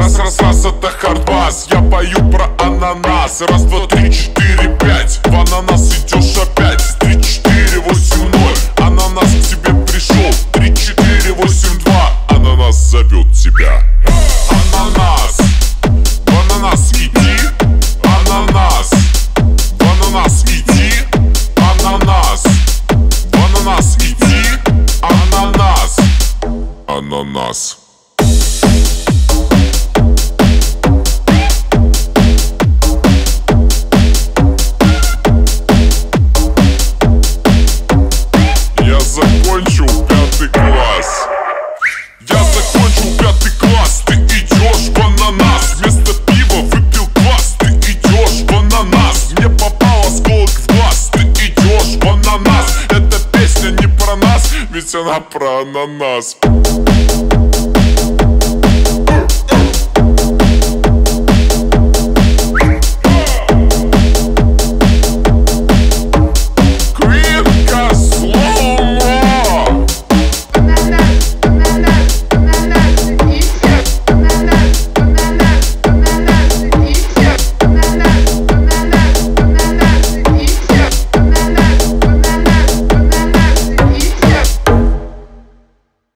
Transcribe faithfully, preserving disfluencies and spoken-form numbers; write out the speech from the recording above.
Раз, раз, раз, это хардбас. Я пою про ананас. Раз, два, три, четыре, пять. В ананас идешь опять. Три, четыре, восемь, ноль. Ананас к тебе пришел. Три, четыре, восемь, два. Ананас зовет тебя. Ананас, в ананас иди. Ананас, в ананас иди. Ананас, в ананас иди. Ананас, ананас. Я закончил пятый класс. Я закончил пятый класс. Ты идешь в ананас. Вместо пива выпил квас. Ты идешь в ананас. Мне попал осколок в глаз. Ты идешь в ананас. Эта песня не про нас, ведь она про ананас.